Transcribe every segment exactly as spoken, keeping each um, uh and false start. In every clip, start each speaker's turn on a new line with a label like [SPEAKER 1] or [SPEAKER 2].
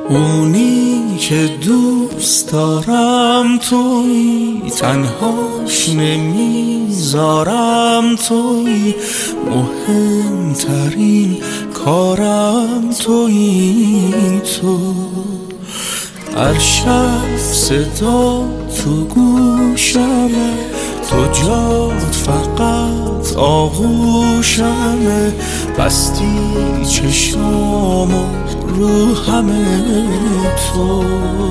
[SPEAKER 1] اونی که دوست دارم تویی، تنهاش نمیذارم تویی، مهمترین کارم تویی. تو هر شب صدا تو گوشمه، تو جات فقط آغوشمه، بستی چشمامو رو همه تو.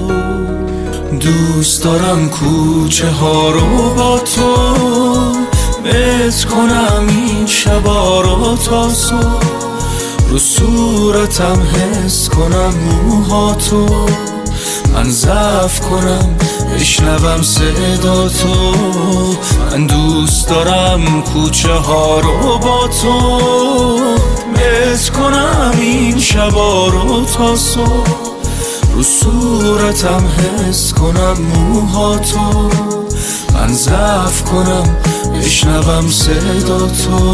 [SPEAKER 1] دوست دارم کوچه ها رو با تو مت کنم، این شبا رو تا صبح، رو صورتم حس کنم موهاتو، من ضعف کنم بشنوم صدا تو. من دوست دارم کوچه ها رو با تو مت کنم، این شبا رو تا صبح، رو صورتم حس کنم موهاتو، من ضعف کنم بشنوم صدا تو.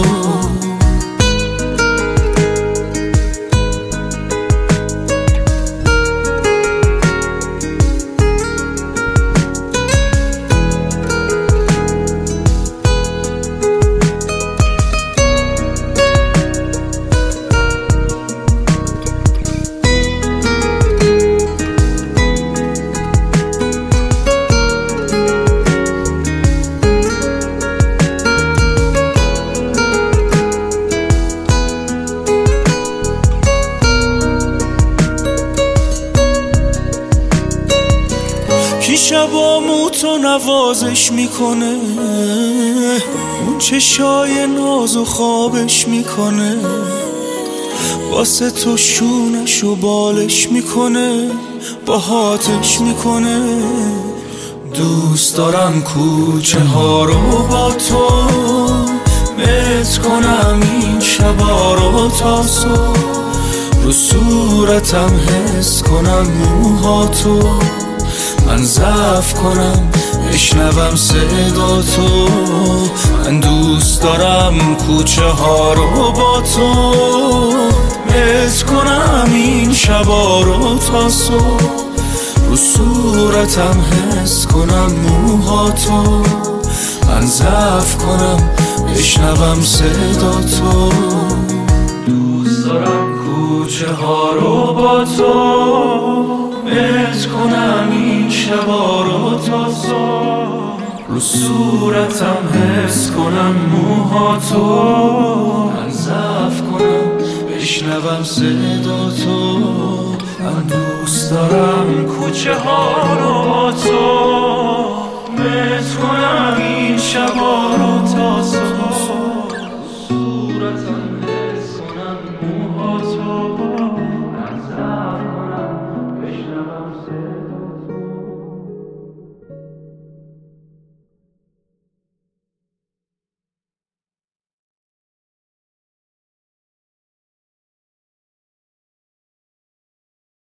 [SPEAKER 1] کی شبامو تو نوازش میکنه، اون چشای ناز و خوابش میکنه، واسه تو شونش و بالش میکنه، باهاتش میکنه. دوست دارم کوچه ها رو با تو مت کنم، این شبا رو تا صبح، رو صورتم حس کنم موهاتو، من ضعف کنم بشنوم صدا تو. من دوست دارم کوچه ها رو با تو مت کنم، این شبا رو تا صبح، رو صورتم حس کنم موهاتو، من ضعف کنم بشنوم صدا تو. دوست دارم کوچه ها رو با تو مت کنم، این شبا رو تا صبح، رو صورتم حس کنم موهاتو، من ضعف کنم بشنوم صدا تو. من دوست دارم کوچه ها رو